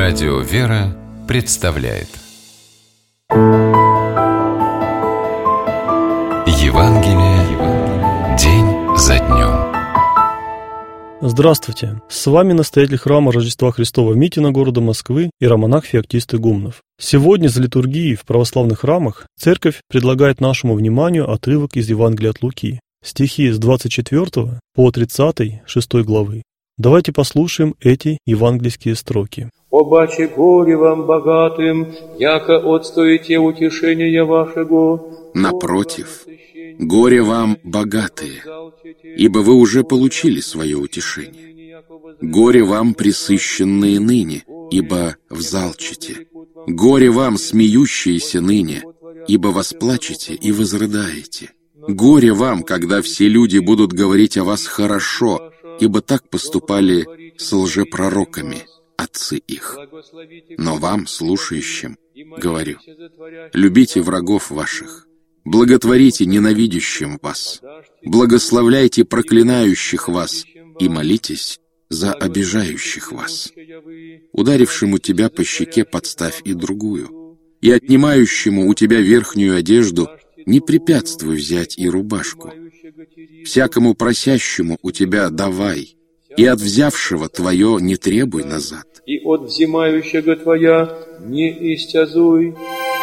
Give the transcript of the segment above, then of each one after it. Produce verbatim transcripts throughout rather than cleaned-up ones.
Радио «Вера» представляет Евангелие день за днем. Здравствуйте! С вами настоятель храма Рождества Христова Митина города Москвы иеромонах Феоктист Игумнов. Сегодня за литургией в православных храмах Церковь предлагает нашему вниманию отрывок из Евангелия от Луки, стихи с двадцать четвёртого по тридцатой шестой главы. Давайте послушаем эти евангельские строки. «Обаче горе вам, богатым, яко отстоите утешения вашего». Напротив, горе вам, богатые, ибо вы уже получили свое утешение. Горе вам, пресыщенные ныне, ибо взалчите. Горе вам, смеющиеся ныне, ибо восплачете и возрыдаете. Горе вам, когда все люди будут говорить о вас хорошо, ибо так поступали с лжепророками, отцы их. Но вам, слушающим, говорю, любите врагов ваших, благотворите ненавидящим вас, благословляйте проклинающих вас и молитесь за обижающих вас. Ударившему тебя по щеке подставь и другую, и отнимающему у тебя верхнюю одежду не препятствуй взять и рубашку. Всякому просящему у тебя давай, и от взявшего твое не требуй назад. И от взимающего твоя не истязуй.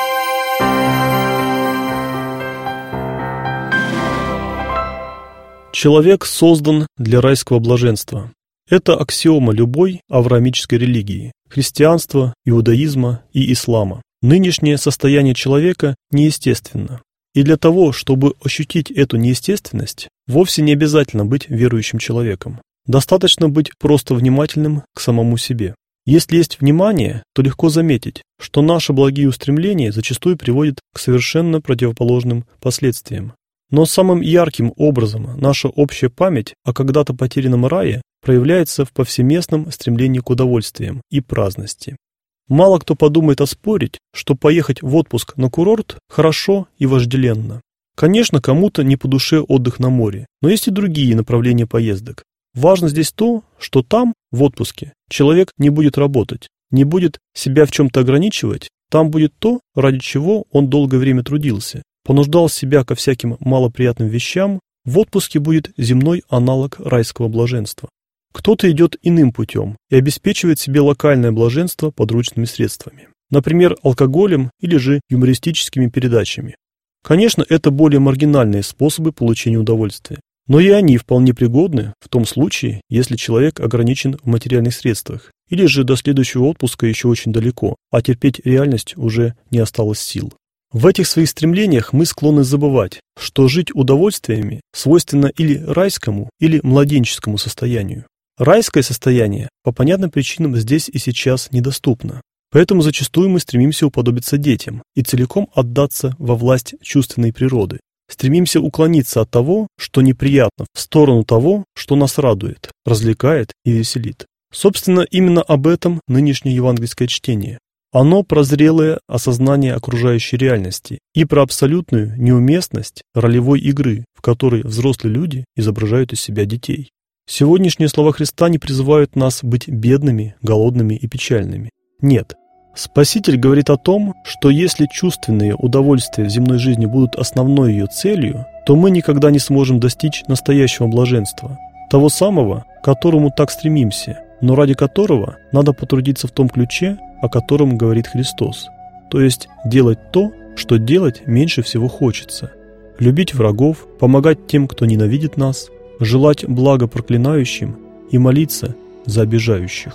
Человек создан для райского блаженства. Это аксиома любой авраамической религии, христианства, иудаизма и ислама. Нынешнее состояние человека неестественно. И для того, чтобы ощутить эту неестественность, вовсе не обязательно быть верующим человеком. Достаточно быть просто внимательным к самому себе. Если есть внимание, то легко заметить, что наши благие устремления зачастую приводят к совершенно противоположным последствиям. Но самым ярким образом наша общая память о когда-то потерянном рае проявляется в повсеместном стремлении к удовольствиям и праздности. Мало кто подумает оспорить, что поехать в отпуск на курорт хорошо и вожделенно. Конечно, кому-то не по душе отдых на море, но есть и другие направления поездок. Важно здесь то, что там, в отпуске, человек не будет работать, не будет себя в чем-то ограничивать, там будет то, ради чего он долгое время трудился, понуждал себя ко всяким малоприятным вещам, в отпуске будет земной аналог райского блаженства. Кто-то идет иным путем и обеспечивает себе локальное блаженство подручными средствами, например, алкоголем или же юмористическими передачами. Конечно, это более маргинальные способы получения удовольствия, но и они вполне пригодны в том случае, если человек ограничен в материальных средствах, или же до следующего отпуска еще очень далеко, а терпеть реальность уже не осталось сил. В этих своих стремлениях мы склонны забывать, что жить удовольствиями свойственно или райскому, или младенческому состоянию. Райское состояние по понятным причинам здесь и сейчас недоступно. Поэтому зачастую мы стремимся уподобиться детям и целиком отдаться во власть чувственной природы. Стремимся уклониться от того, что неприятно, в сторону того, что нас радует, развлекает и веселит. Собственно, именно об этом нынешнее евангельское чтение. Оно про зрелое осознание окружающей реальности и про абсолютную неуместность ролевой игры, в которой взрослые люди изображают из себя детей. Сегодняшние слова Христа не призывают нас быть бедными, голодными и печальными. Нет. Спаситель говорит о том, что если чувственные удовольствия в земной жизни будут основной ее целью, то мы никогда не сможем достичь настоящего блаженства, того самого, к которому так стремимся, но ради которого надо потрудиться в том ключе, о котором говорит Христос, то есть делать то, что делать меньше всего хочется, любить врагов, помогать тем, кто ненавидит нас, желать блага проклинающим и молиться за обижающих.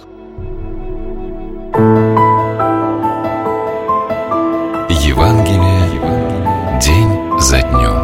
Евангелие день за днем.